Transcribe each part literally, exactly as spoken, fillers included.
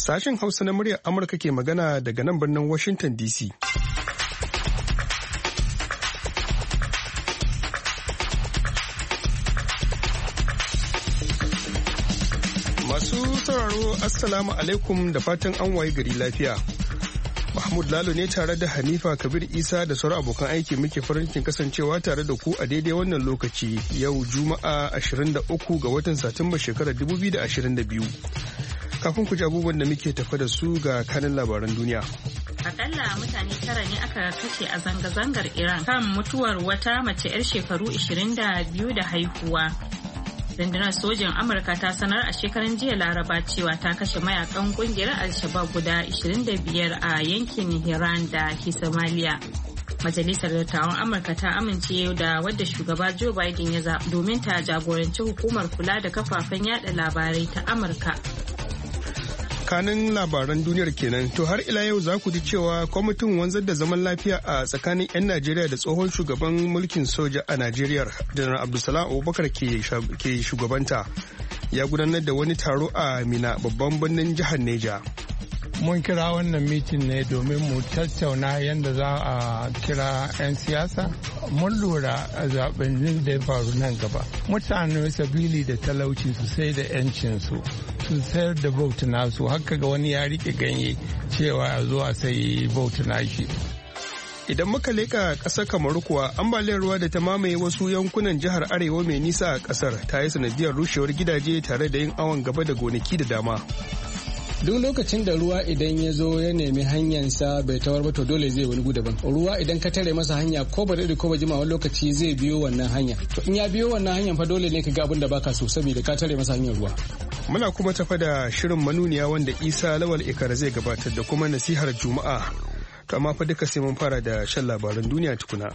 Sashen Hausa na muryar Amurka ke magana daga nan birnin Washington D C. Masu sauraro Assalamu alaikum da fatan an waye gari lafiya. Mahmud Lalo ne tare da Hanifa Kabir Isa da sauran abokan aiki muke farin cikin kasancewa tare da ku a daidai wannan lokaci yau Juma'a ashirin da uku ga watan Satumba shekarar dubu biyu da ashirin da biyu. Kafin ku ji abubuwan da muke tafa da su ga kanin labaran duniya. Akalla mutane tara ne aka kashe a zanga-zangar Iran kan mutuwar wata mace 'yar shekaru ashirin da biyu da haihuwa. Rundunar sojin Amurka ta sanar a shekaran jiya Laraba cewa ta kashe mayakan kungiyar Al-Shabaab guda ashirin da biyar a yankin Hiran da ke Somalia. Majalisar Dattawan Amurka ta amince da wadda shugaba Joe Biden ya zaɓa domin ta jagoranci hukumar kula da kafafen yada labarai ta Amurka. Kanin labaran duniyar kenan to har ila yau za ku ji cewa kwamitin wanzar da zaman lafiya a tsakanin 'yan Najeriya da tsohon shugaban mulkin soja a Najeriya Janar Abdulsalam Abubakar ke shugabanta ya gudanar da wani taro a Mina babban birnin jihar Neja. Mun kira wannan mitin ne domin mu tattauna yadda za a kira 'yan siyasa. Mun lura a zaɓen da ya faru nan gaba. Mutane sabili da talauci su sai da 'yancinsu. Su sayar da bauta nasu haka ga wani ya rike ganye cewa a zuwa sai bauta nashi. Idan muka leka ƙasar Kamaru kuwa ambaliyar ruwa da ta mamaye wasu yankunan jihar Arewa mai nisa a ƙasar ta yi sanadiyar rushewar gidaje tare da yin awon gaba da gonaki da dama. Duk lokacin da ruwa idan ya zo ya nemi hanyarsa bai tawar ba to dole zai wani gu daban. Ruwa idan ka tare masa hanya ko ba daɗe ko ba jima wani lokaci zai biyo wannan hanya. To in ya biyo wannan hanyar fa dole ne ka ga abin da baka so saboda ka tare masa hanyar ruwa. Muna kuma tafa da shirin manuniya wanda Isa Lawal Ikara zai gabatar da kuma nasihar Juma'a. To amma fa duka sai mun fara da shan labaran duniya tukuna.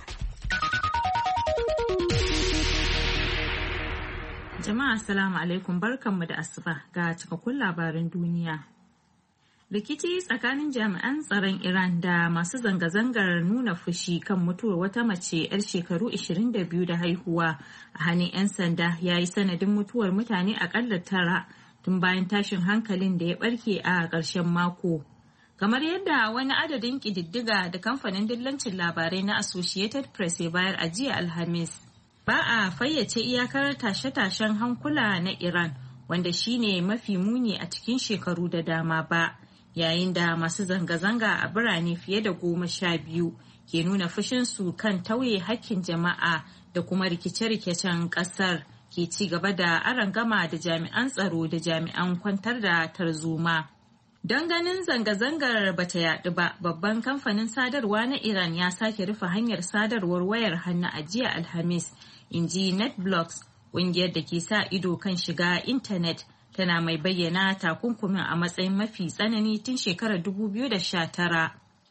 Jama'a assalamu alaikum barkanmu da asuba ga cikakkun labaran duniya. Rikici tsakanin jami'an tsaron Iran da masu zanga-zangar nuna fushi kan mutuwar wata mace 'yar shekaru ashirin da biyu da haihuwa a hannun 'yan sanda ya yi sanadin mutuwar mutane akalla tara tun bayan tashin hankalin da ya barke a ƙarshen mako. Kamar yadda wani adadin ƙididdiga da kamfanin dillancin labarai na Associated Press ya bayar a jiya Alhamis. Ba a fayyace iyakar tashe-tashen hankula na Iran wanda shine mafi muni a cikin shekaru da dama ba. Yayin da masu zanga-zanga a birane fiye da goma sha biyu ke nuna fushinsu kan tauye hakkin jama'a da kuma rikice-rikicen ƙasar ke ci gaba da arangama da jami'an tsaro da jami'an kwantar da tarzoma. Don ganin zanga-zangar bata yaɗu ba, babban kamfanin sadarwa na Iran ya sake rufe hanyar sadarwar wayar hannu a jiya Alhamis, in ji NetBlocks, ƙungiyar da ke sa ido kan shiga intanet. Tana mai bayyana takunkumin a matsayin mafi tsanani tun shekarar dubu biyu da sha tara.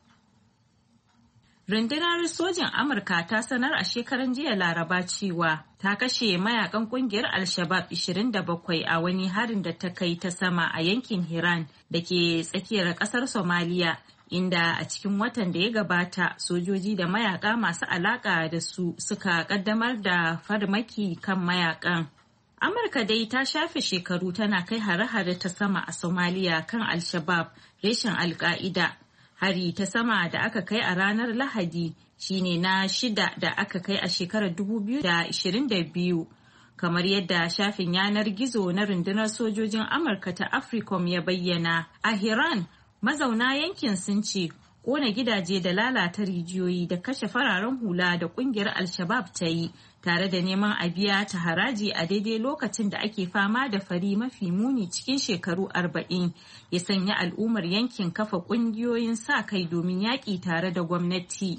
Rundunar sojin Amurka ta sanar a shekaran jiya Laraba cewa ta kashe mayakan kungiyar Al-Shabaab ashirin da bakwai a wani harin da ta kai ta sama a yankin Hiran da ke tsakiyar kasar Somalia, inda a cikin watan da ya gabata sojoji da mayaka masu alaka da su suka kaddamar da farmaki kan mayakan. Amurka dai ta shafe shekaru tana kai hare-hare ta sama a Somalia kan Al-Shabaab, reshen Al-Qaida. Hari ta sama da aka kai a ranar Lahadi shine na shida da aka kai a shekarar dubu biyu da ashirin da biyu. Kamar yadda shafin yanar gizo na rundunar sojojin Amurka ta AFRICOM ya bayyana, a Hiran mazauna yankin sun ce kona gidaje da lalata rijiyoyi da kashe fararen hula da kungiyar Al-Shabaab ta yi tare da neman a biya ta haraji a daidai lokacin da ake fama da fari mafi muni cikin shekaru arba'in ya sanya al'ummar yankin kafa kungiyoyin sa kai domin yaƙi tare da gwamnati.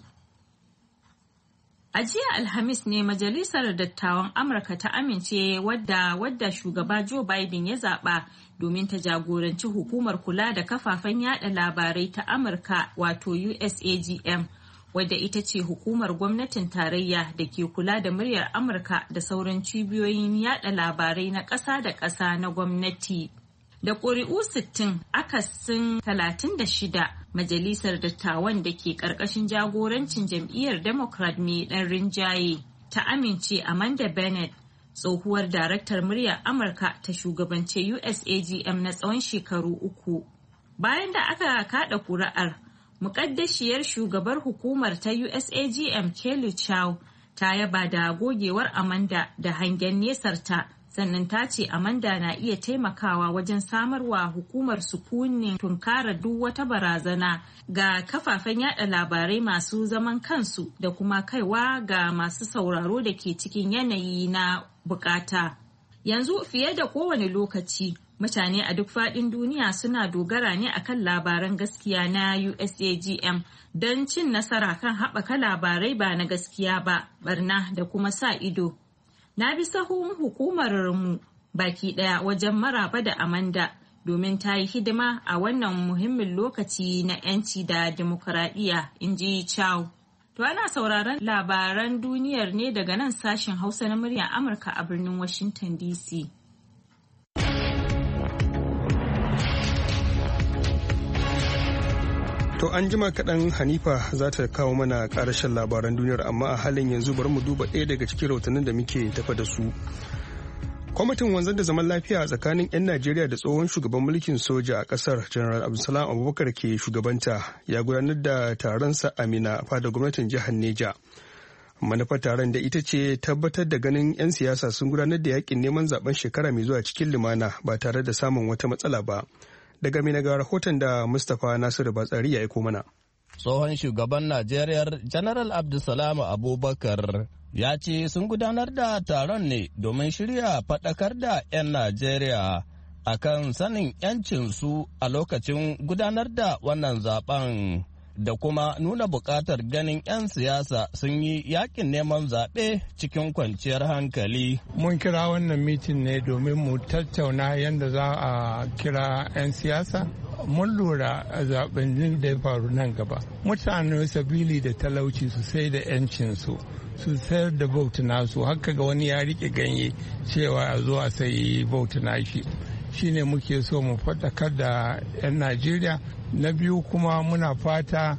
A jiya Alhamis ne Majalisar Dattawan Amurka ta amince wadda wadda shugaba Joe Biden ya zaɓa domin ta jagoranci hukumar kula da kafafen yada labarai ta Amurka wato U S A G M, wadda ita ce hukumar gwamnatin tarayya da ke kula da muryar Amurka da sauran cibiyoyin yada labarai na ƙasa da ƙasa na gwamnati. Da ƙuri'u sittin akasin talatin da shida, Majalisar Dattawan da ke ƙarƙashin jagorancin jam'iyyar Democrat mai ɗan rinjaye ta amince Amanda Bennett, tsohuwar daraktar muryar Amurka ta shugabance U S A G M na tsawon shekaru uku. Bayan da aka kada kuri'ar, muƙaddashiyar shugabar hukumar ta U S A G M Kelly Chow ta yaba da gogewar Amanda da hangen nesarta, sannan ta ce Amanda na iya taimakawa wajen samarwa hukumar sukunin tunkara duk wata barazana ga kafafen yada labarai masu zaman kansu da kuma kaiwa ga masu sauraro da ke cikin yanayi na bukata. Yanzu fiye da kowane lokaci, mutane a duk faɗin duniya suna dogara ne akan labaran gaskiya na U S A G M don cin nasara kan haɓaka labarai ba na gaskiya ba, barna da kuma sa ido. Na bi sahun hukumar mu baki ɗaya wajen maraba da Amanda domin ta yi hidima a wannan muhimmin lokaci na 'yanci da dimokuraɗiyya, in ji Chow. To ana sauraron labaran duniyar ne daga nan sashen Hausa na muryar Amurka a birnin Washington D C. To an jima kaɗan Hanifa za ta kawo mana ƙarashin labaran duniyar, amma a halin yanzu bari mu duba ɗaya daga cikin rahotannin da muke tafa da su. Kwamitin wanzar da zaman lafiya a tsakanin 'yan Najeriya da tsohon shugaban mulkin soja a ƙasar General Abdulsalam Abubakar ke shugabanta ya gudanar da taronsa a Mina a fadar gwamnatin jihar Neja. Manufar taron da ita ce tabbatar da ganin 'yan siyasa sun gudanar da yakin neman zaben shekara mai zuwa cikin lumana ba tare da samun wata matsala ba. Daga Mina ga rahoton da Mustapha Nasiru Batsari ya aiko mana. Tsohon shugaban Najeriya General Abdulsalam Abubakar ya ce sun gudanar da taron ne domin shirya faɗakar da 'yan Najeriya akan sanin 'yancinsu a lokacin gudanar da wannan zaben da kuma nuna buƙatar ganin 'yan siyasa sun yi yakin neman zaɓe cikin kwanciyar hankali. Mun kira wannan mitin ne domin mu tattauna yadda za a kira 'yan siyasa. Mun lura a zaɓen da ya faru nan gaba. Mutane sabili da talauci su sai da 'yancinsu. Su sayar da vote nasu, haka ga wani ya rike ganye cewa a zo a sayi vote nashi. Shine muke so mu faɗakar da 'yan Najeriya. Na biyu kuma muna fata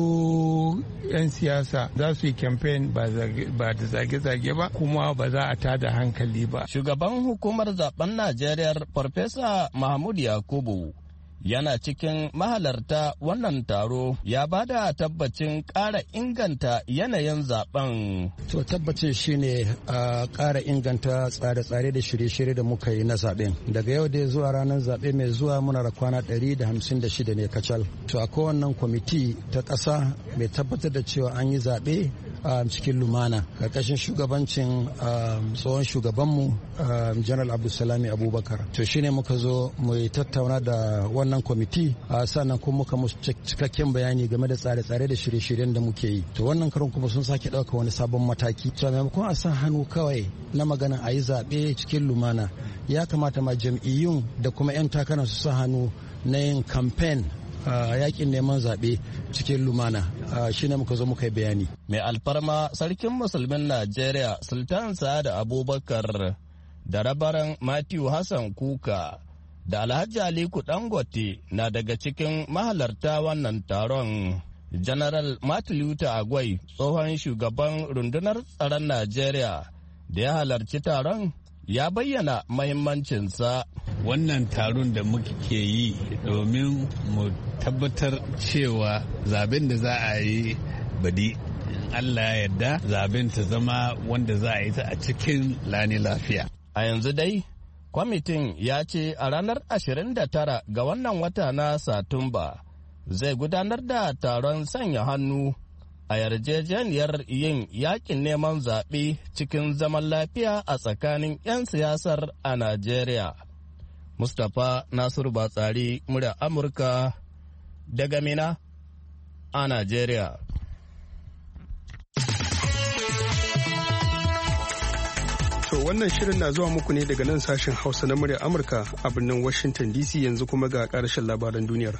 su 'yan siyasa za su yi campaign ba da zage-zage ba, kuma ba za a tada hankali ba. Shugaban hukumar zaben Najeriya Farfesa Mahmud Yakubu yana cikin mahalarta wannan taro ya ba da tabbacin ƙara inganta yanayin zaben. To tabbacin shine a ƙara inganta tsare-tsare da shirye-shirye da muka yi na zaben. Daga yau da zuwa ranar zaɓe mai zuwa muna da kwana ɗari da hamsin da shida ne kacal. To a kowannan kwamiti ta ƙasa mai tabbatar da cewa an yi zaɓe a cikin lumana ƙarƙashin shugabancin tsohon shugabanmu General Abdulsalami Abubakar. To shine muka zo mu tattauna da wannan kwamiti a sannan kuma muka musu cikakken bayani game da tsare-tsare da shirye-shiryen da muke yi. To wannan karon kuma sun sake ɗauka wani sabon mataki. To maimakon a sa hannu kawai na magana a yi zaɓe cikin lumana, ya kamata ma jam'iyyun da kuma 'yan takarar su sa hannu na yin kamfen a yakin neman zaɓe cikin lumana. Shi ne muka zo muka yi bayani. Mai alfarma sarkin musulmin Najeriya Sultan Sa'ad Abubakar da rabaran Matthew Hassan Kuka da Alhaji Aliko Dangote na daga cikin mahalarta wannan taron. General Martin Luther Agwai, tsohon shugaban rundunar tsaron Najeriya da ya halarci taron, ya bayyana mahimmancinsa. Wannan taron da muke yi domin mu tabbatar cewa zaben da za a yi badi, Allah ya yarda zaben ta zama wanda za a yi ta a cikin lani lafiya. A yanzu dai, kwamitin ya ce a ranar ashirin da tara ga wannan wata na Satumba zai gudanar da taron sanya hannu a yarjejeniyar yin yakin neman zaɓe cikin zaman lafiya a tsakanin 'yan siyasar a Najeriya. Mustapha Nasiru Batsari, murya Amurka daga Mina a Najeriya. To wannan shirin na zuwa muku ne daga nan sashen Hausa na muryar Amurka a birnin Washington D C. Yanzu kuma ga ƙarshen labaran duniyar.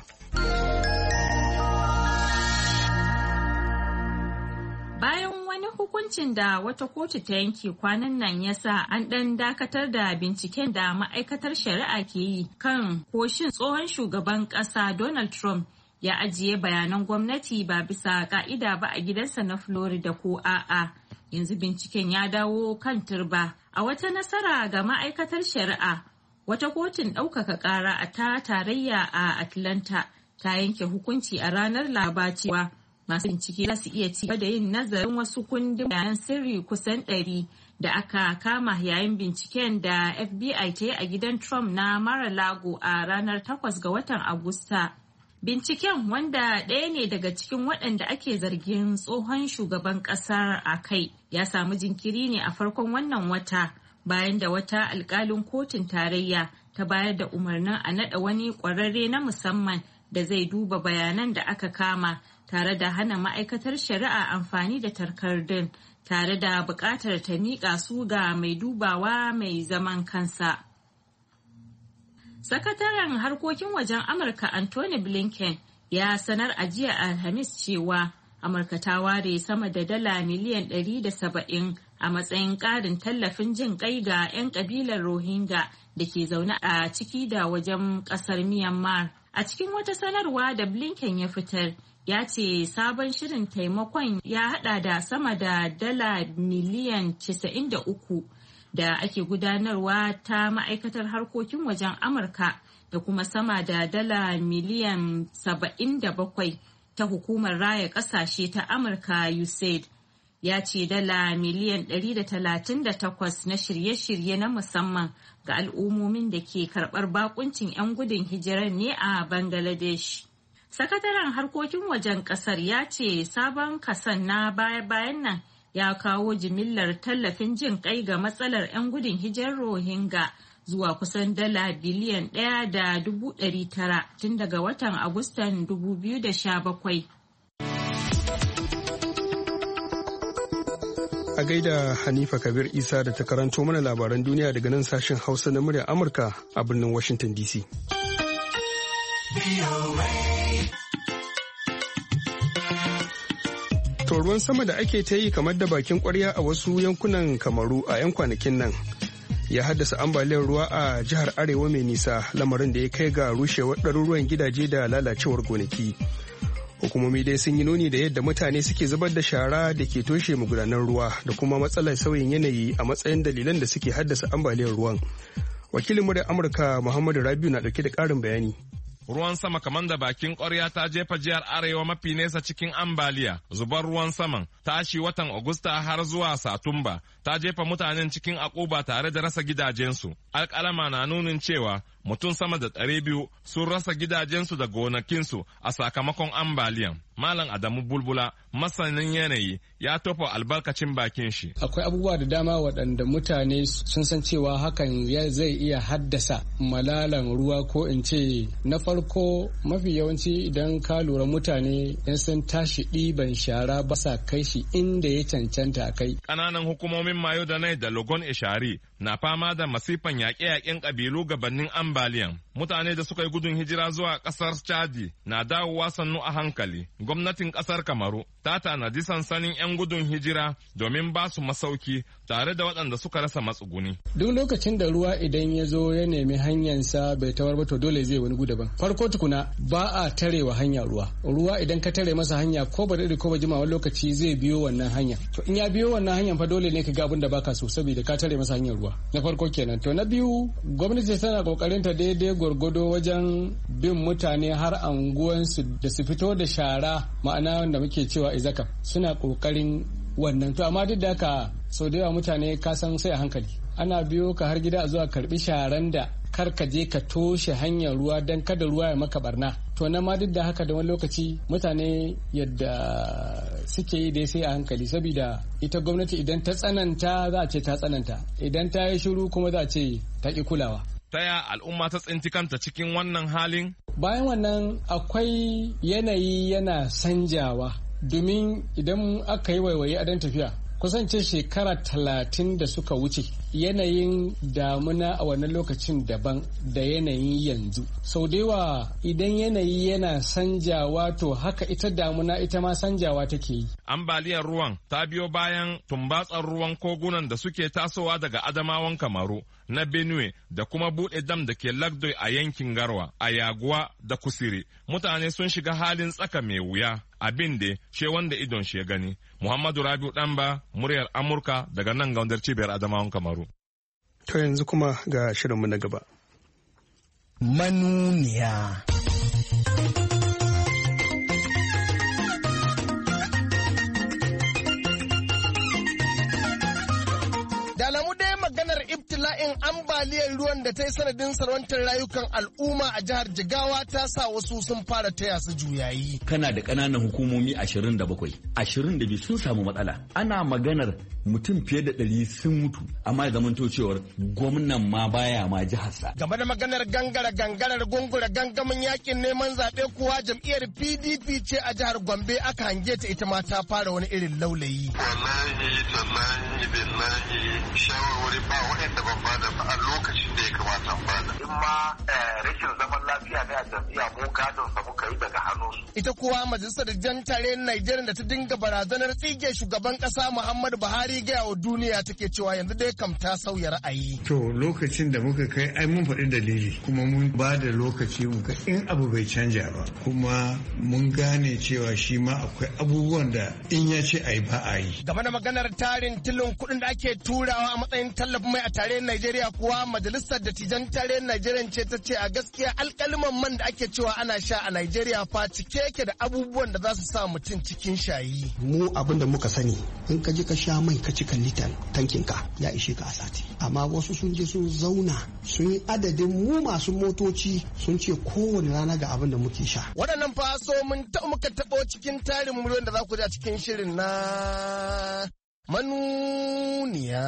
Hukuncin da wata kotu ta yanke kwanan nan ya sa an ɗan dakatar da binciken da ma'aikatar shari'a ke yi kan koshin tsohon shugaban ƙasa Donald Trump ya ajiye bayanan gwamnati ba bisa ka'ida ba a gidansa na Florida ko a'a. Yanzu binciken ya dawo kan turba. A wata nasara ga ma'aikatar shari'a, wata kotun ɗaukaka ƙara a ta tarayya a Atlanta ta yanke hukunci a ranar Laraba cewa masu bincike za su iya ci gaba da yin nazarin wasu kundin bayanan sirri kusan ɗari da aka kama yayin binciken da F B I ta yi a gidan Trump na Mar-a-Lago a ranar takwas ga watan Agusta. Binciken, wanda ɗaya ne daga cikin waɗanda ake zargin tsohon shugaban ƙasar a kai, ya samu jinkiri ne a farkon wannan wata bayan da wata alƙalin kotun tarayya ta bayar da umarnin a naɗa wani ƙwararre na musamman da zai duba bayanan da aka kama tare da hana ma'aikatar shari'a amfani da takardun tare da buƙatar ta miƙa su ga mai dubawa mai zaman kansa. Sakataren harkokin wajen Amurka Anthony Blinken ya sanar a jiya Alhamis cewa Amurka ta ware sama da dala miliyan ɗari da saba'in a matsayin ƙarin tallafin jin ƙai ga 'yan ƙabilar Rohingya da ke zaune a ciki da wajen ƙasar Myanmar. A cikin wata sanarwa da Blinken ya fitar, ya ce sabon shirin taimakon ya hada da sama da dala miliyan casa'in da uku da ake gudanarwa ta ma'aikatar harkokin wajen Amurka da kuma sama da dala miliyan saba'in da bakwai ta hukumar raya kasashe ta Amurka U S A I D. Ya ce dala miliyan ɗari da talatin da takwas na shirye-shirye na musamman ga al'ummomin da ke karɓar bakuncin 'yan gudun hijirar ne a Bangladesh. Sakataren harkokin wajen ƙasar ya ce sabon kasan na baya-bayan nan ya kawo jimillar tallafin jin kai ga matsalar 'yan gudun hijirar Rohingya zuwa kusan dala biliyan ɗaya da dubu ɗari tara tun daga watan Agustan dubu biyu da sha bakwai. A gaida Hanifa Kabir Isa da ta karanto mana labaran duniya daga nan sashen Hausa na muryar Amurka a birnin Washington D C. To ruwan sama da ake ta yi kamar da bakin kwarya a wasu yankunan Kamaru a 'yan kwanakin nan ya haddasa ambaliyar ruwa a jihar Arewa mai nisa, lamarin da ya kai ga rushewar ɗaruruwan gidaje da lalacewar gonaki. Hukumomi dai sun yi nuni da yadda mutane suke zubar da shara da ke toshe magudanan ruwa da kuma matsalar sauyin yanayi a matsayin dalilan da suke haddasa ambaliyar ruwan. Wakilin muryar Amurka Muhammadu Rabiu na ɗauke da ƙarin bayani. Ruwan sama kamar da bakin ƙwarya ta jefa jihar Arewa mafi nesa cikin ambaliya. Zubar ruwan saman tashi watan Agusta har zuwa Satumba ta jefa mutanen cikin akuba tare da rasa gidajensu. Alƙalama na nunin cewa mutum sama da ɗari biyu sun rasa gidajensu da gonakinsu a sakamakon ambaliyan. Malam Adamu Bulbula, masanin yanayi, ya tofa albarkacin bakin shi. Akwai abubuwa da dama waɗanda mutane sun san cewa hakan zai iya haddasa malalan ruwa, ko in ce na farko mafi yawanci idan ka lura mutane in sun tashi ɗiban shara ba sa kai shi inda ya cancanta kai. Ƙananan hukumomin Mayo da Nai da Logon Ishari na fama da masifan yaƙe-yaƙen ƙabilu gabanin ambaliyan. Mutane da suka yi gudun hijira zuwa ƙasar Chadi na dawowa sannu a hankali. Gwamnatin ƙasar Kamaru ta tanadi sansanin 'yan gudun hijira domin ba su masauki tare da waɗanda suka rasa matsuguni. Duk lokacin da ruwa idan ya zo ya nemi hanyarsa bai tawar ba to dole zai wani gu daban. Farko tukuna ba a tarewa hanya ruwa. Ruwa idan ka tare masa hanya ko ba daɗe ko ba jima wani lokaci zai biyo wannan hanya. To in ya biyo wannan hanyar fa dole ne ka ga abin da baka so saboda ka tare masa hanyar ruwa. Na farko kenan. To na biyu gwamnati tana kokarin ta daidai gwargwado wajen bin mutane har anguwansu da su fito da shara, ma'ana wanda muke cewa izaka, suna kokarin wannan. To amma duk da haka sau da yawa mutane ka san sai a hankali, ana biyo ka har gida a zuwa karbi sharan da kar ka je ka toshe hanyar ruwa don kada ruwa ya maka barna. To na ma duk da haka da wani lokaci mutane yadda suke yi dai sai a hankali, saboda ita gwamnati idan ta tsananta za a ce ta tsananta, idan ta yi shiru kuma za a ce ta ƙi kulawa. Taya al'umma ta tsinci kanta cikin wannan halin? Bayan wannan akwai yanayi yana sanjawa, domin idan aka yi waiwaye a dan tafiya kusance shekara talatin da suka wuce yanayin damuna a wannan lokacin daban da yanayin yanzu. Sau da yawa idan yanayi yana sanjawa to haka ita damuna ita ma sanjawa take yi. Ambaliyar ruwan ta biyo bayan tumbatsar ruwan kogunan da suke tasowa daga Adamawan Kamaru, na Benue da kuma buɗe dam da ke Lagdoi a yankin Garwa, a Yaguwa da Kusiri. Mutane sun shiga halin tsaka mai wuya, abin da she wanda idon she gani. Muhammadu Rabiu Ɗanba, muryar Amurka daga nan gaundar cibiyar Adamawan Kamaru. To yanzu kuma ga shirinmu na gaba. manuniya. Da alamu dai maganar ibtila'in ambaliyar ruwan da ta yi sanadin salwantar rayukan al'umma a jihar Jigawa ta sa wasu sun fara taya su juyayi. Kana da ƙananan hukumomi ashirin da bakwai, ashirin da biyu sun samu matsala. Ana maganar mutum fiye da ɗari sun mutu, amma da zamanto cewar gwamnan ma baya ma jiharsa. Game da maganar gangara gangarar gungura gangamin yakin neman zaɓe kuwa jam'iyyar P D P ce a jihar Gombe aka hange ta ita ma ta fara wani irin laulayi. Wallahi tallahi billahi shawarwari ba waɗanda ban bada ba a lokacin da ya kamata an bada. In ma rashin zaman lafiya ne a jam'iyya mu gadon sa muka yi daga hannunsu. Ita kuwa majalisar jan tare Najeriya da ta dinga barazanar tsige shugaban ƙasa Muhammadu Buhari gaya wa duniya take cewa yanzu dai kam ta sauya ra'ayi. To lokacin da muka kai ai mun faɗi dalili kuma mun ba da lokaci muka in abu bai canja ba kuma mun gane cewa shi ma akwai abubuwan da in ya ce ai ba a yi. Game da maganar tarin tilin kuɗin da ake turawa a matsayin tallafin mai a tarayyar Najeriya kuwa majalisar dattijan tarayyar Najeriya ce ta ce a gaskiya alƙaliman man da ake cewa ana sha a Najeriya fa cike yake da abubuwan da za su sa mutum cikin shayi. Mu abin da muka sani in ka je ka sha mai ka cika litan tankin ka ya ishe ka a sati. Amma wasu sun je sun zauna sun yi adadin mu masu motoci sun ce kowane rana ga abin da muke sha. Waɗannan fa so mun ta muka taɓo cikin tarin muryoyin da za ku ji a cikin shirin na manuniya.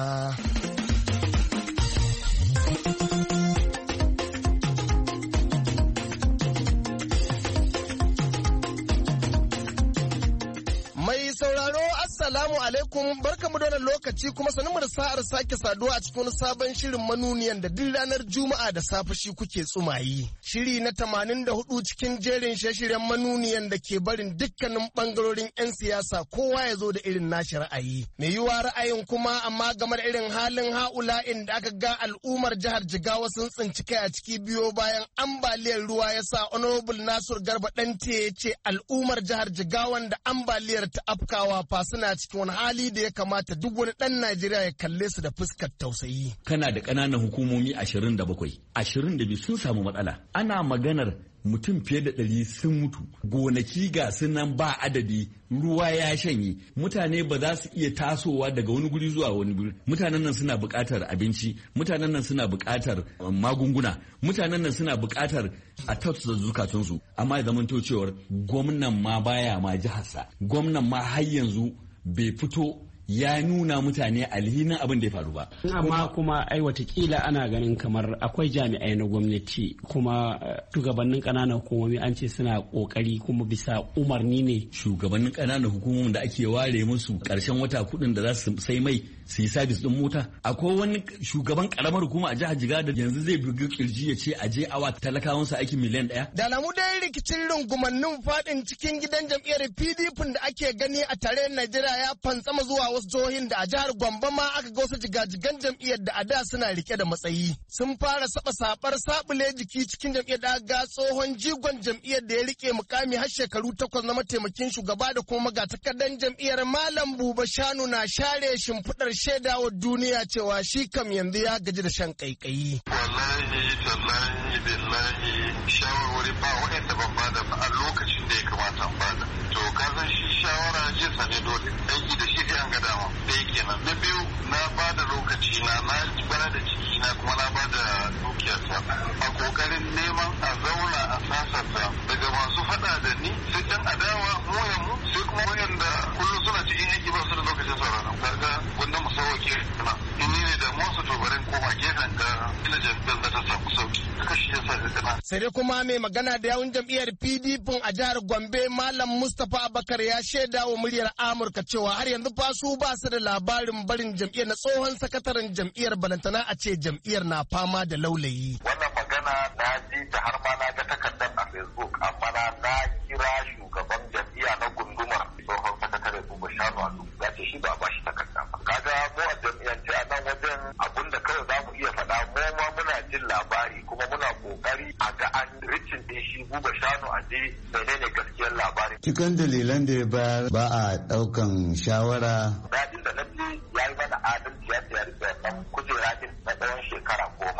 Mai sauraro Assalamu alaikum barkamu da wannan lokaci kuma sanin mu da sa'ar sake saduwa a cikin sabon shirin manuniyan da duk ranar Juma'a da safe shi kuke tsumayi. Shiri na tamanin da hudu cikin jerin shirye-shiryen manuniyan da ke barin dukkanin bangarorin 'yan siyasa kowa ya zo da irin nashi ra'ayi. Mai yiwa ra'ayin kuma amma game da irin halin ha'ula'in da aka ga al'ummar jihar Jigawa sun tsinci kai a ciki biyo bayan ambaliyar ruwa ya sa Honorable Nasir Garba Dante ya ce al'ummar jihar Jigawan da ambaliyar ta afkawa fa suna cikin wani hali da ya kamata duk wani ɗan Najeriya ya kalle su da fuskar tausayi. Kana da ƙananan hukumomi ashirin da bakwai, ashirin da biyu sun samu matsala. Ana maganar mutum fiye da ɗari sun mutu, gonaki ga sunan ba adadi, ruwa ya shanye, mutane ba za su iya tasowa daga wani guri zuwa wani guri. Mutanen nan suna buƙatar abinci, mutanen nan suna buƙatar magunguna, mutanen nan suna buƙatar a tattasa zukatunsu, amma ya zamanto cewar gwamnan ma baya ma jiharsa, gwamnan ma har yanzu bai fito ya nuna mutane alhinin abin da ya faru ba. Amma kuma ai watakila ana ganin kamar akwai jami'ai na gwamnati kuma shugabannin ƙananan hukumomi an ce suna ƙoƙari kuma bisa umarni ne. Shugabannin ƙananan hukumomin da ake ware musu ƙarshen wata kuɗin da za su sai mai su yi sabis ɗin mota. Akwai wani shugaban ƙaramar hukuma a jihar Jigawa da yanzu zai bugi kirji ya ce a je awa talakawansa aikin miliyan ɗaya. Da alamu dai rikicin rungumannin faɗin cikin gidan jam'iyyar P D P da ake gani a tarayyar Najeriya ya fantsama zuwa wasu jihohin da a jihar Gombe ma aka ga wasu jigajigan jam'iyyar da a da suna rike da matsayi. Sun fara saba sabar sabule jiki cikin jam'iyyar da ga tsohon jigon jam'iyyar da ya rike mukami har shekaru takwas na mataimakin shugaba da kuma magatakardan jam'iyyar Malam Buba Shanu na share shimfiɗar shaidawa duniya cewa shi kam yanzu ya gaji da shan kaikayi. Wallahi tallahi billahi shawarwari ba waɗanda ban bada ba a lokacin da ya kamata an bada. To ka san shi shawara jinsa ne dole aiki da shi sai an ga dama. Da yake nan. Na biyu na bada lokaci na na bana da ciki na kuma na bada dukiyarsa a kokarin neman a zauna a sasanta daga masu faɗa da ni sai dan adawa mu ya mu sai kuma wayanda kullum suna cikin aiki ba su da lokacin sauraron kaga wanda mu sauke kana in ne da mu su to barin koma gefen ka ina jam'iyyar da ta samu sauki haka shi yasa kana sai dai kuma mai magana da yawun jam'iyyar P D P a jihar Gombe Malam Mustapha Abakar ya shaida wa muryar Amurka cewa har yanzu fa su ba su da labarin barin jam'iyyar na tsohon sakataren jam'iyyar balantana a ce jam'iyyar na fama da laulayi. Wannan magana na ji ta har ma na ga takardar a Facebook amma na na kira shugaban jam'iyya na gundumar tsohon sakatare Buba Shanu Ado ya ce shi ba ba shi takarda ba. Kaga mu a jam'iyyance a nan wajen abun da kawai za mu iya faɗa mu ma muna jin labari kuma muna kokari a ga an ricin ɗin shi Buba Shanu Ado menene gaskiyar labari. Cikin dalilan da ya bayar ba a ɗaukan shawara. Dadin da na ji ya yi mana adalci ya ce ya rike wannan kujera din na tsawon shekara goma kuma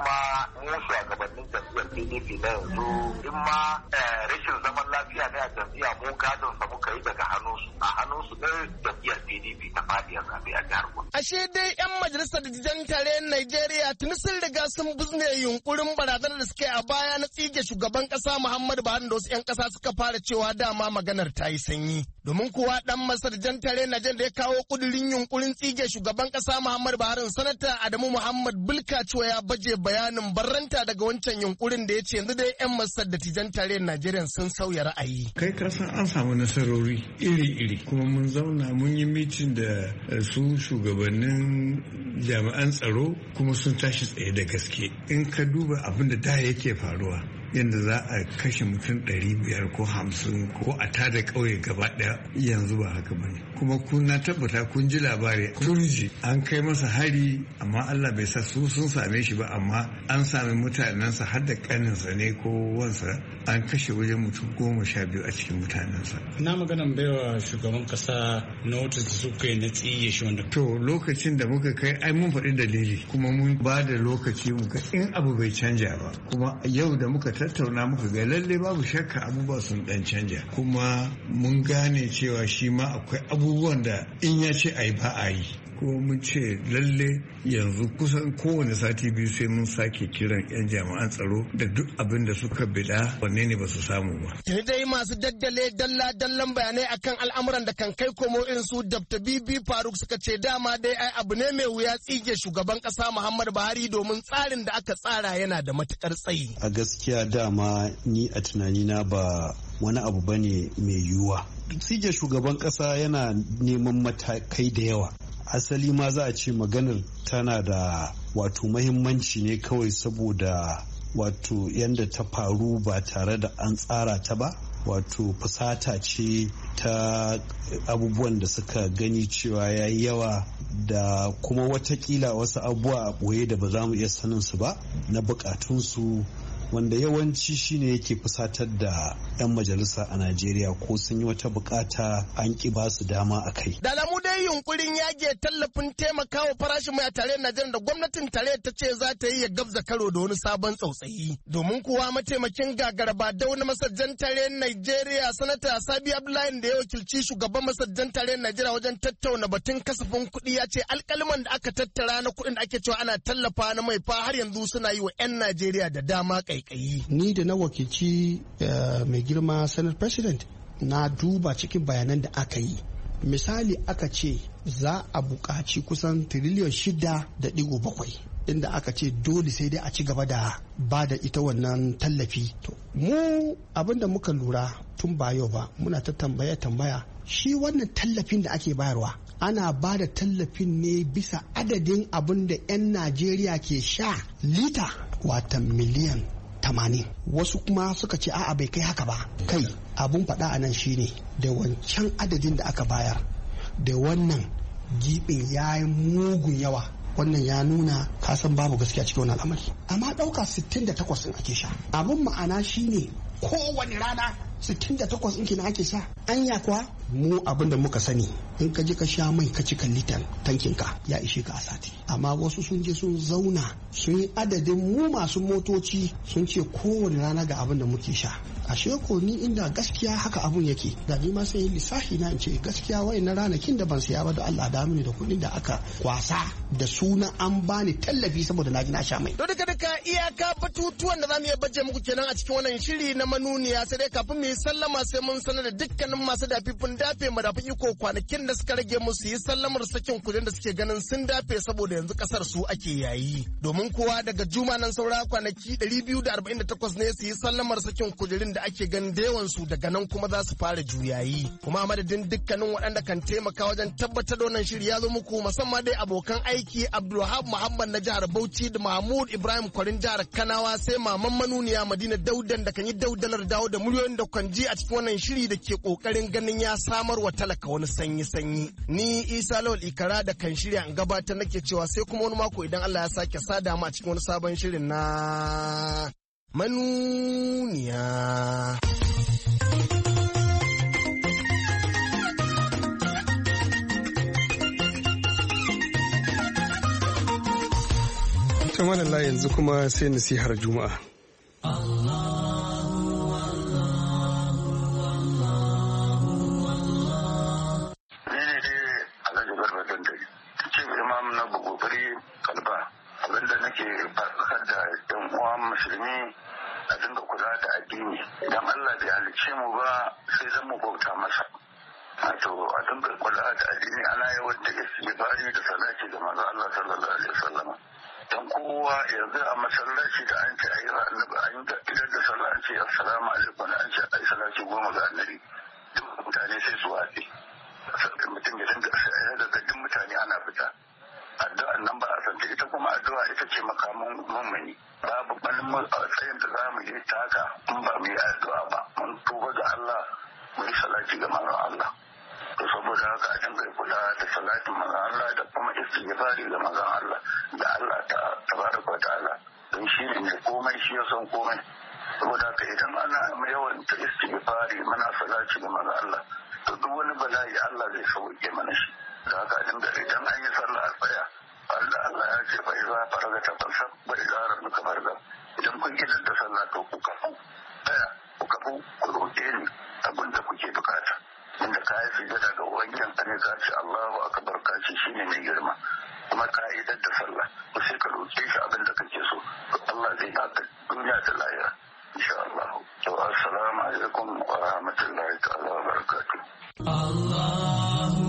kuma mu shugabannin jam'iyyar P D P na yanzu in ma rashin zaman lafiya ne a jam'iyya mu gadon sa muka yi daga hannunsu a hannunsu ne jam'iyyar P D P ta fadi a zaɓe a jihar Kudu. Ashe dai 'yan majalisar dattijan tarayyar Najeriya tuni sun riga sun bizne yunkurin barazanar da suka yi a baya na tsige shugaban kasa Muhammadu Buhari da wasu 'yan kasa suka fara cewa dama maganar ta yi sanyi. Domin kuwa dan masarjan tarayyar Najeriya da ya kawo kudirin yunkurin tsige shugaban kasa Muhammadu Buhari sanata Adamu Muhammad Bulkaciwa ya baje bayanin barranta daga wancan yunkurin da ya ce yanzu dai 'yan masar dattijan tarayyar Najeriya sun sauya ra'ayi. Kai ka san an samu nasarori iri-iri kuma mun zauna mun yi mitin da su shugabannin jami'an tsaro kuma sun tashi tsaye da gaske. In ka duba abin da da yake faruwa yadda za a kashe mutum ɗari biyar ko hamsin ko a tada ƙauye gaba ɗaya yanzu ba haka ba ne. Kuma kun na tabbata kun ji labari turji an kai masa hari amma Allah bai sa su sun same shi ba amma an sami mutanensa har da ƙaninsa ne ko wansa an kashe wajen mutum goma sha biyu a cikin mutanensa. Na maganan baiwa shugaban kasa notice da suka yi na tsiye shi wanda. To lokacin da muka kai ai mun faɗi dalili kuma mun ba da lokaci muka in abu bai canja ba kuma yau da muka tattauna muka ga lalle babu shakka abubuwa sun dan canja kuma mun gane cewa shi ma akwai abubuwan da in ya ce ai ba a yi kuma mun ce lalle yanzu kusan kowane sati biyu sai mun sake kiran 'yan jami'an tsaro da duk abin da suka bida wanne ne ba su samu ba. Tuni dai masu daddale dalla-dallan bayanai akan al'amuran da kan kai komo irin su Dabta Bibi Faruk suka ce dama dai ai abu ne mai wuya tsige shugaban kasa Muhammadu Buhari domin tsarin da aka tsara yana da matukar tsayi. A gaskiya dama ni a tunanina ba wani abu bane mai yiwuwa. Tsige shugaban kasa yana neman matakai da yawa. Asali ma za a ce maganar tana da wato mahimmanci ne kawai saboda wato yadda ta faru ba tare da an tsara ta ba wato fusata ce ta abubuwan da suka gani cewa ya yi yawa da kuma watakila wasu abubuwa a ɓoye da ba za mu iya sanin su ba na bukatunsu wanda yawanci shine yake fusatar da 'yan majalisa a Najeriya ko sun yi wata bukata an ki ba su dama a kai. Da alamu dai yunkurin yage tallafin taimakawa farashin mai a tare Najeriya da gwamnatin tare ta ce za ta yi ya gabza karo da wani sabon tsautsayi. Domin kuwa mataimakin gagaraba da wani masajjan tare Najeriya sanata Sabi Abdullahi da ya wakilci shugaban masajjan tare Najeriya wajen tattauna batun kasafin kuɗi ya ce alƙalman da aka tattara na kuɗin da ake cewa ana tallafa na mai fa har yanzu suna yi wa 'yan Najeriya da dama kai. Ni da na wakilci uh, mai girma Senate President na duba cikin bayanan da aka yi. Misali aka ce za a buƙaci kusan tiriliyon shida da ɗigo bakwai inda aka ce dole sai dai a ci gaba da ba da ita wannan tallafi. To, mu abinda muka lura tun ba yau ba muna ta tambaya tambaya shi wannan tallafin da ake bayarwa ana ba da tallafin ne bisa adadin abin da 'yan Najeriya ke sha lita watan miliyan tamanin. Wasu kuma suka ce a'a bai kai haka ba. Kai abun faɗa a nan shine da wancan adadin da aka bayar da wannan gibin ya yi mugun yawa. Wannan ya nuna kasan babu gaskiya cikin wannan al'amari. Amma ɗauka sittin da takwas ɗin ake sha. Abun ma'ana shine kowane rana sittin da takwas ɗin kenan ake sha. Anya kuwa mu abin da muka sani in ka je ka sha mai ka cika litan tankinka ya ishe ka a sati. Amma wasu sun je sun zauna sun yi adadin mu masu motoci sun ce kowane rana ga abin da muke sha. Ashe ko ni inda gaskiya haka abun yake da ni ma sai lissafi na in ce gaskiya wayannan ranakin da ban siya ba da Allah da mini da kuɗin da aka kwasa da suna an bani tallafi saboda na ji na sha mai. To duka duka iyaka batutuwan da zamu iya baje muku kenan a cikin wannan shiri na manuniya sai dai kafin mu yi sallama sai mun sanar da dukkanin masu dafifin dafe madafin iko kwanakin da suka rage musu yi sallamar sakin kudin da suke ganin sun dafe saboda yanzu kasar su ake yayi. Domin kuwa daga juma nan saura kwanaki ɗari biyu da arba'in da takwas ne su yi sallamar sakin kujerin da ake ganin da yawan su daga nan kuma za su fara juyayi. Kuma a madadin dukkanin waɗanda kan taimaka wajen tabbatar da wannan shiri ya zo muku musamman dai abokan aiki Abdulwahab Muhammad na jihar Bauchi da Mahmud Ibrahim Kwarin jihar Kanawa sai maman manuniya Madina Daudan da kan yi daudalar dawo da muryoyin da kan ji a cikin wannan shiri da ke kokarin ganin ya samar wa talaka wani sanyi-sanyi. Ni Isa Lawal Ikara da kan shirya in gabatar nake cewa sai kuma wani mako idan Allah ya sake sada mu a cikin wani sabon shirin na manuniya. Kamalalla yanzu kuma sai nasihar Juma'a. Abinda nake faɗakar da yan uwa musulmi a dinga kula da addini idan Allah bai halicce mu ba sai zan mu bauta masa wato a dinga kula da addini ana yawan da istighfari da salati ga manzo Allah sallallahu alaihi wasallam dan kowa yanzu a masallaci da an ce ayi annabi an ga idan da sallah an ce assalamu alaikum an ce ayi salati goma ga annabi duk mutane sai su wafi sai mutum ya dinga sai da duk mutane ana fita addu'an nan ba a santa ita kuma addu'a ita ce makamin mummuni babu wani tsayin da za mu yi ta haka in ba mu yi addu'a ba mun tuba ga Allah mu yi salati ga manzon Allah to saboda haka a dinga kula da salatin manzon Allah da kuma istighfari ga manzon Allah da Allah ta tabaraka ta'ala don shi ne mai komai shi ya san komai saboda haka idan ana yawan ta istighfari muna salati ga manzon Allah to duk wani bala'i Allah zai sauke mana shi da haka dinga idan an yi sallah a tsaya Allah Allah ya ce fa iza faraga ta fansa wa iza rabbuka farga idan kun gidan da sallah to ku kafu tsaya ku kafu ku roƙe ni abin da kuke bukata inda ka yi sujada ga ubangijin ka ne ka ce Allahu akbar ka ce shine mai girma kuma ka yi da sallah ku sai ka roƙe shi abin da kake so Allah zai baka duniya da lahira insha Allah to assalamu alaikum wa rahmatullahi ta'ala wa barakatuh Allahu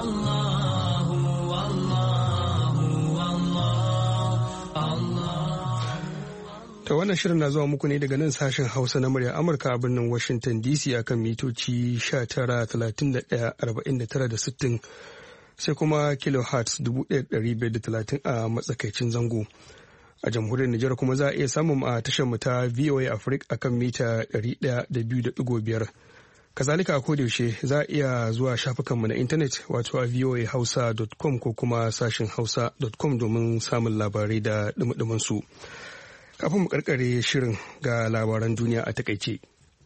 Ta wannan shirin na zuwa muku ne daga nan sashen Hausa na murya Amurka a birnin Washington D C akan mitoci sha tara talatin da ɗaya arba'in da tara da sittin sai kuma kilohertz dubu ɗaya ɗari biyar da talatin a matsakaicin zango. A jamhuriyar Nijar kuma za a iya samun a tashar mu ta V O A Africa akan mita ɗari ɗaya da biyu da ɗigo biyar. Kazalika a kodayaushe za a iya zuwa shafukanmu na intanet wato a voa hausa dot com ko kuma sashen hausa dot com domin samun labarai da ɗumi su. Kafin mu karkare shirin ga labaran duniya a takaice.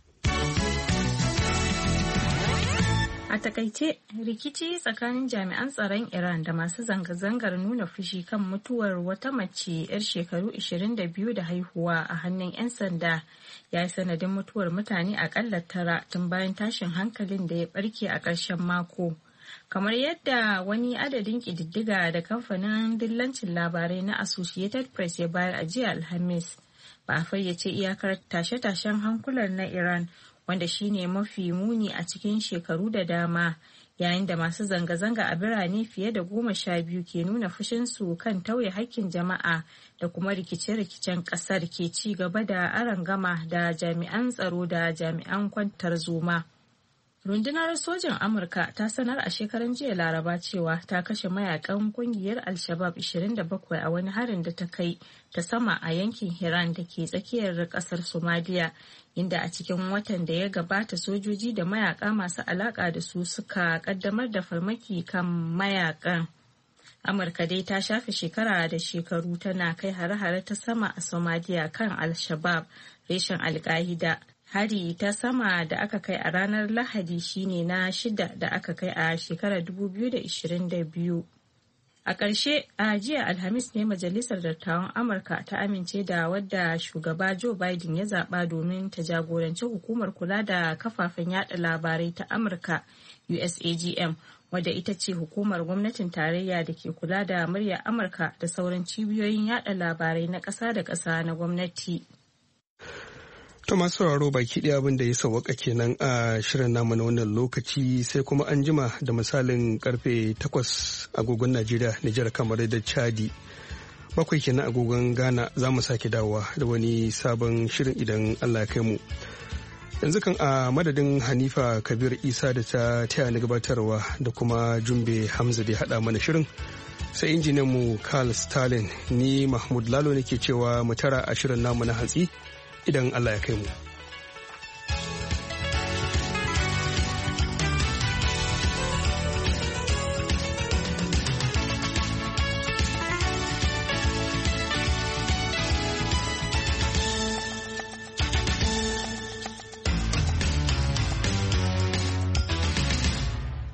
A takaice, rikici tsakanin jami'an tsaron Iran da masu zanga-zangar nuna fushi kan mutuwar wata mace 'yar shekaru ashirin da biyu da haihuwa a hannun 'yan sanda ya yi sanadin mutuwar mutane akalla tara tun bayan tashin hankalin da ya barke a ƙarshen mako. Kamar yadda wani adadin ƙididdiga da kamfanin dillancin labarai na Associated Press ya bayar a jiya Alhamis, ba a fayyace iyakar tashe-tashen hankular na Iran wanda shine mafi muni a cikin shekaru da dama, yayin da masu zanga-zanga a birane fiye da goma sha biyu ke nuna fushinsu kan tauye hakkin jama'a da kuma rikice-rikicen ƙasar ke ci gaba da arangama da jami'an tsaro da jami'an kwantar zoma. Rundunar sojin Amurka ta sanar a shekaran jiya Laraba cewa ta kashe mayakan kungiyar Al-Shabab ashirin da bakwai a wani harin da ta kai ta sama a yankin Hiran da ke tsakiyar kasar Somalia, inda a cikin watan da ya gabata sojoji da mayaka masu alaka da su suka kaddamar da farmaki kan mayakan. Amurka dai ta shafe shekara da shekaru tana kai hare-hare ta sama a Somalia kan Al-Shabab, reshen Al-Qaida. Hari ta sama da aka kai a ranar Lahadi shine na shida da aka kai a shekarar dubu biyu da ashirin da biyu. A ƙarshe, a jiya Alhamis ne Majalisar Dattawan Amurka ta amince da wadda shugaba Joe Biden ya zaɓa domin ta jagoranci hukumar kula da kafafen yada labarai ta Amurka U S A G M, wadda ita ce hukumar gwamnatin tarayya da ke kula da muryar Amurka da sauran cibiyoyin yada labarai na ƙasa da ƙasa na gwamnati. To masu sauraro baki ɗaya abin da ya sauwaka kenan a shirin namu na wannan lokaci, sai kuma an jima da misalin karfe takwas agogon Najeriya, Nijar, kamar da Chadi. Bakwai kenan agogon Ghana za mu sake dawowa da wani sabon shirin idan Allah ya kai mu. Yanzu kan a madadin Hanifa Kabir Isa da ta taya ni gabatarwa da kuma Jumbe Hamza da ya haɗa mana shirin. Sai injiniyan mu Carl Stalin, ni Mahmud Lalo nake cewa mu tara a shirin namu na hantsi idan Allah ya kai mu.